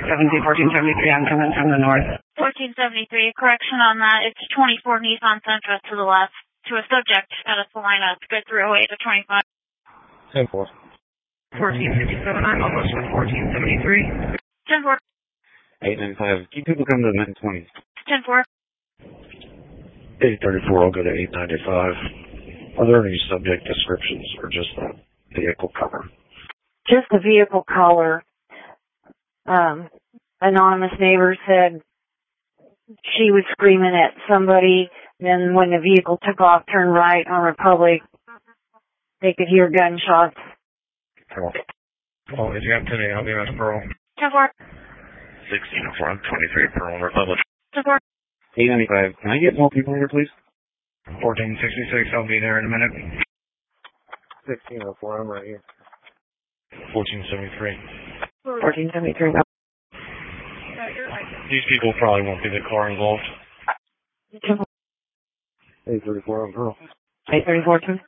1473, I'm coming from the north. 1473, correction on that. It's 24 Nissan Sentra to the left. To a subject at a Salina. It's good 308 to 25. 10-4. 1457, I'm almost with 1473. 10-4. 895. Keep people coming to the 20. 10-4. 834, I'll go to 895. Are there any subject descriptions or just the vehicle color? Just the vehicle color. Anonymous neighbor said she was screaming at somebody, then when the vehicle took off, turned right on Republic, they could hear gunshots. Oh, if you have 10-8, I'll be at Pearl. 10-4. 1604, I'm 23 Pearl on Republic. 10-4. 895, can I get more people here, please? 1466, I'll be there in a minute. 1604, I'm right here. 1473. 1473. These people probably won't be the car involved. 834, I'm Pearl. 834, too.